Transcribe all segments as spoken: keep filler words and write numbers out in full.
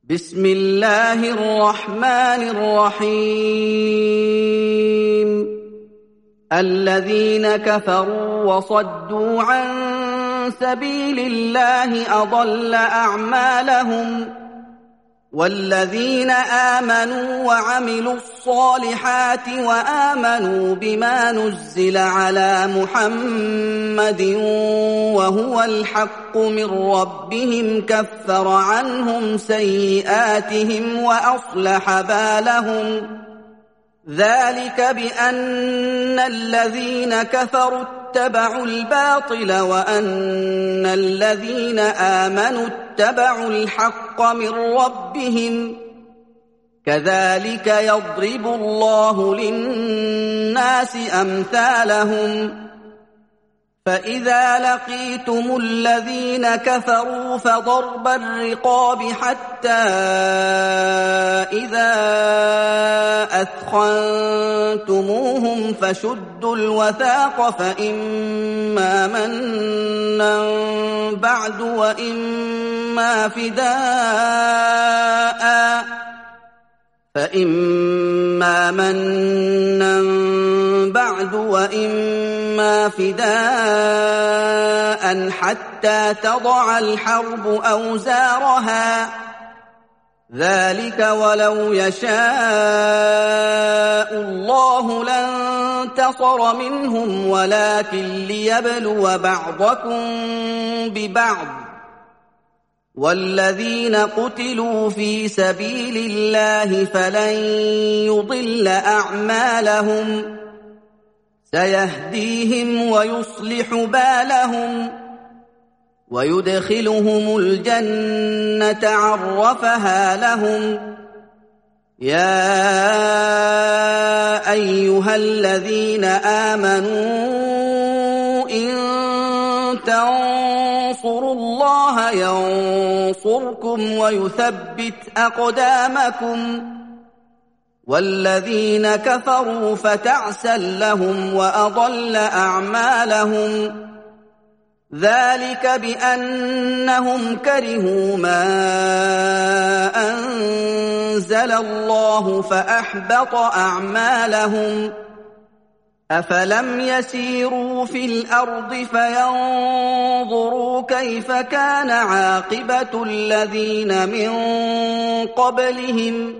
بسم الله الرحمن الرحيم الذين كفروا وصدوا عن سبيل الله أضل أعمالهم والذين آمنوا وعملوا الصالحات وآمنوا بما نزل على محمد وهو الحق من ربهم كفر عنهم سيئاتهم وأصلح بالهم ذلك بأن الذين كفروا اتبعوا الباطل وأن الذين آمنوا اتبعوا الحق من ربهم كذلك يضرب الله للناس أمثالهم فإذا لقيتم الذين كفروا فضرب الرقاب حتى إذا أثخنتموهم فشدوا الوثاق فإما منا بعد وإما فداء فإما منا بعد وإما فداء حتى تضع الحرب أوزارها ذلك ولو يشاء الله لانتصر منهم ولكن ليبلو بعضكم ببعض والذين قتلوا في سبيل الله فلن يضل أعمالهم سيهديهم ويصلح بالهم ويدخلهم الجنة عرفها لهم يا أيها الذين آمنوا إن تنصروا الله ينصركم ويثبت أقدامكم والذين كفروا فتعسا لهم وأضل أعمالهم ذلك بأنهم كرهوا ما أنزل الله فأحبط أعمالهم أفلم يسيروا في الأرض فينظروا كيف كان عاقبة الذين من قبلهم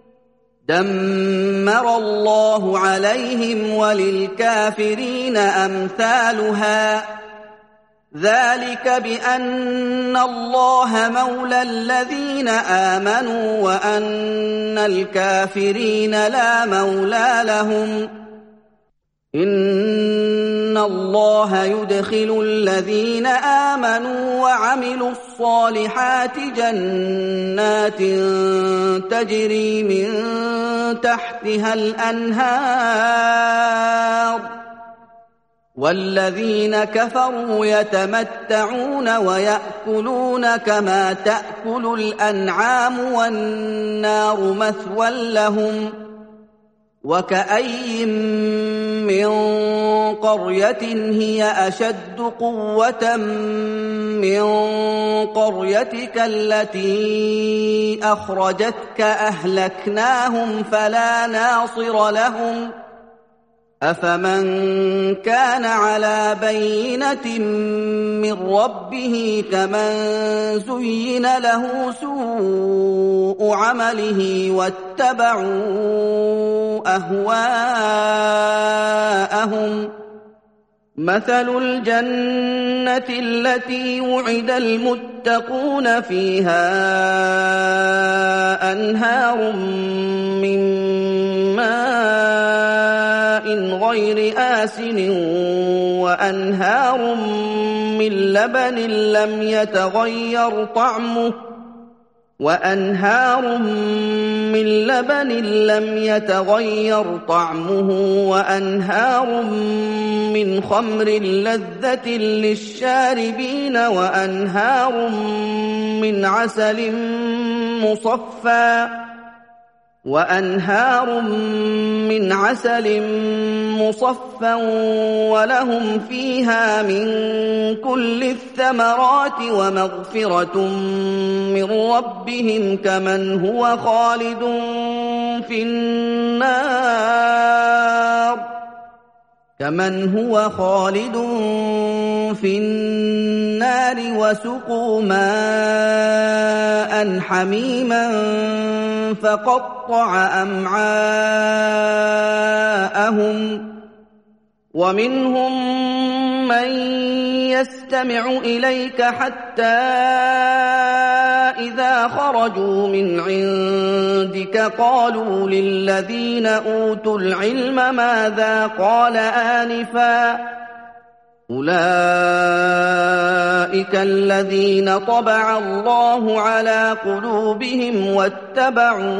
دمر الله عليهم وللكافرين أمثالها ذلك بأن الله مولى الذين آمنوا وأن الكافرين لا مولى لهم إن الله يدخل الذين آمنوا وعملوا الصالحات جنات تجري من تحتها الأنهار والذين كفروا يتمتعون ويأكلون كما تأكل الأنعام والنار مثوى لهم وكأي من قرية هي أشد قوة من قريتك التي أخرجتك أهلكناهم فلا ناصر لهم أفمن كان على بينة من ربه كمن زين له سوء عمله واتبعوا أهواءهم مثل الجنة التي وعد المتقون فيها أنهار من ماء غير آسن وأنهار من لبن لم يتغير طعمه وأنهار من لبن لم يتغير طعمه وأنهار من خمر لذة للشاربين وأنهار من عسل مصفى وأنهار من عسل مصفى ولهم فيها من كل الثمرات ومغفرة من ربهم كمن هو خالد في النار كمن هو خالد في النار وسقوا ماء حميما فقطع أمعاءهم ومنهم من يستمع إليك حتى إذا خرجوا من عندك قالوا للذين أوتوا العلم ماذا قال آنفا أولئك الذين طبع الله على قلوبهم واتبعوا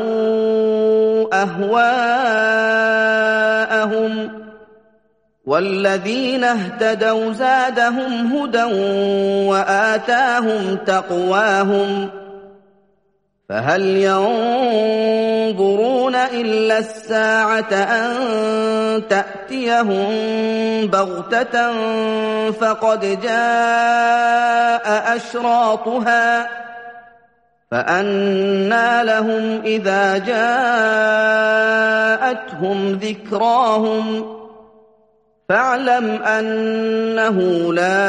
أهواءهم والذين اهتدوا زادهم هدى وآتاهم تقواهم فهل ينظرون إلا الساعة أن تأتيهم بغتة فقد جاء أشراطها فأنى لهم إذا جاءتهم ذكراهم فاعلم أنه لا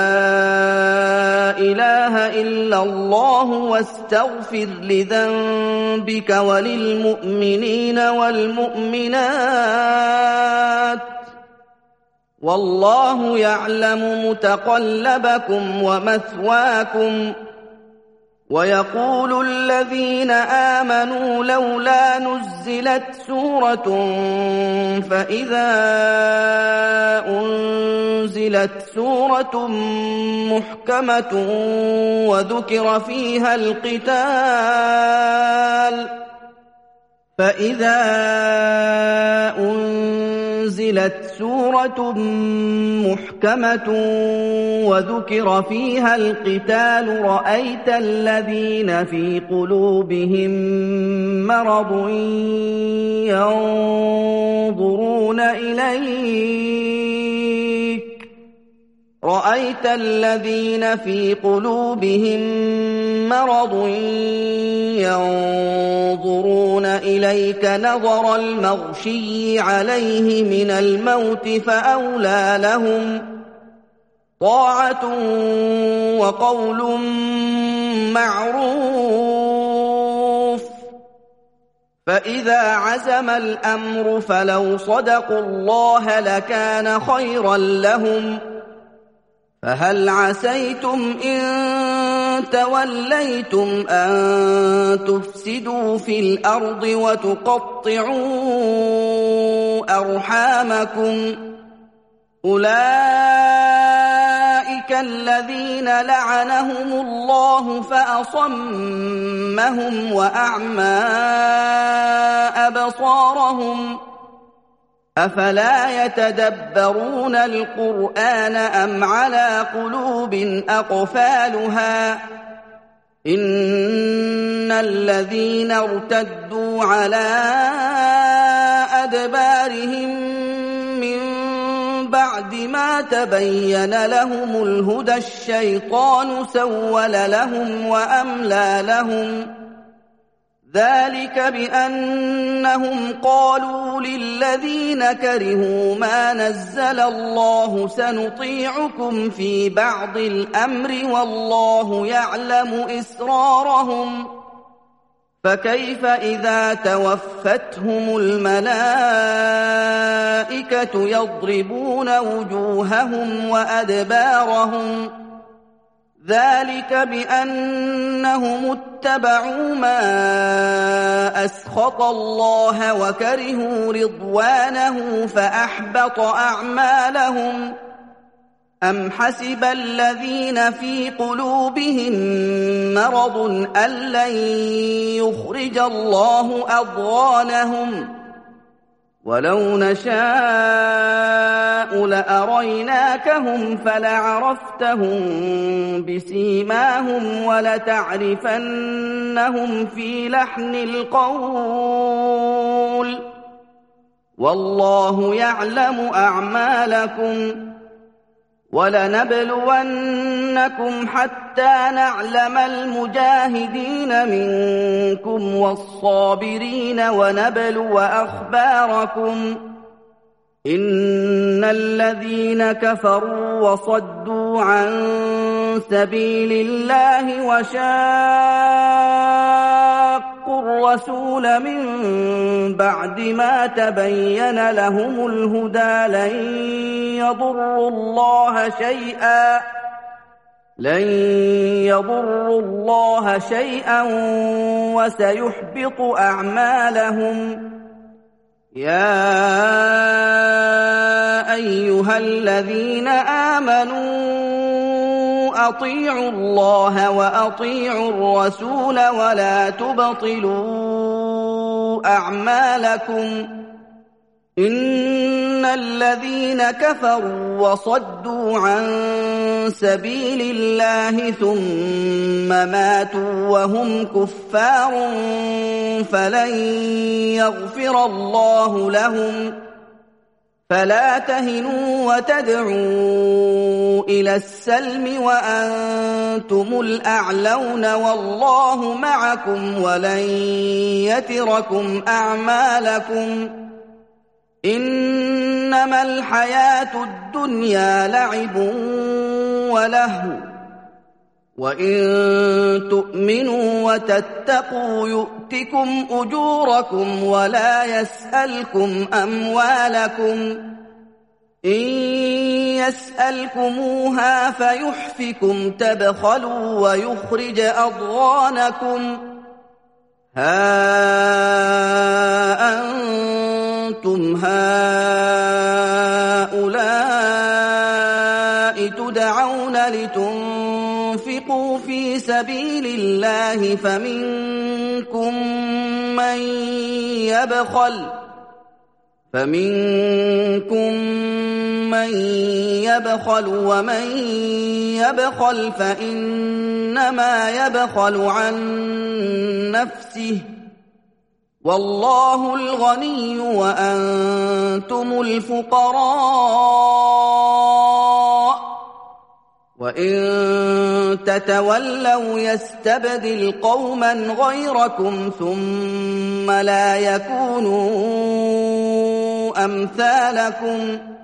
إله إلا الله واستغفر لذنبك وللمؤمنين والمؤمنات والله يعلم متقلبكم ومثواكم ويقول الذين آمنوا لولا نزلت سورة فإذا أنزلت سورة محكمة وذكر فيها القتال فإذا أنزلت سورة محكمة وذكر فيها القتال رأيت الذين في قلوبهم مرض ينظرون إليك رأيت الذين في قلوبهم مرض ينظرون إليك نظر المغشي عليه من الموت فأولى لهم طاعة وقول معروف فإذا عزم الأمر فلو صدقوا الله لكان خيرا لهم فهل عسيتم إن توليتم أن تفسدوا في الأرض وتقطعوا أرحامكم أولئك الذين لعنهم الله فأصمهم وأعمى أبصارهم أفلا يتدبرون القرآن أم على قلوب أقفالها إن الذين ارتدوا على أدبارهم من بعد ما تبين لهم الهدى الشيطان سول لهم وأملى لهم ذلك بأنهم قالوا للذين كرهوا ما نزل الله سنطيعكم في بعض الأمر والله يعلم إسرارهم فكيف إذا توفتهم الملائكة يضربون وجوههم وأدبارهم ذلك بأنهم اتبعوا ما أسخط الله وكرهوا رضوانه فأحبط أعمالهم أم حسب الذين في قلوبهم مرض أن لن يخرج الله أضغانهم ولو نشاء لأريناكهم فلعرفتهم بسيماهم ولتعرفنهم في لحن القول والله يعلم أعمالكم ولنبلونكم حتى نعلم المجاهدين منكم والصابرين ونبلو أخباركم إن الذين كفروا وصدوا عن سبيل الله وشاقوا الرسول من بعد ما تبين لهم الهدى لن يضروا الله شيئا لن يضروا الله شيئا وسيحبط أعمالهم يا أيها الذين آمنوا أطيعوا الله وأطيعوا الرسول ولا تبطلوا أعمالكم إن الذين كفروا وصدوا عن سبيل الله ثم ماتوا وهم كفار فلن يغفر الله لهم فلا تهنوا وتدعوا إلى السلم وأنتم الأعلون والله معكم ولن يتركم أعمالكم إنما الحياة الدنيا لعب ولهو وإن تؤمنوا وتتقوا يؤتكم أجوركم ولا يسألكم أموالكم إن يسألكموها فيحفكم تبخلوا ويخرج أضغانكم ها أنتم هؤلاء تدعون لتنفقوا في سبيل الله فمنكم من يبخل فمنكم من يبخل ومن يبخل فإنما يبخل عن نفسه والله الغني وأنتم الفقراء وإن تتولوا يستبدل قوما غيركم ثم لا يكونوا أمثالكم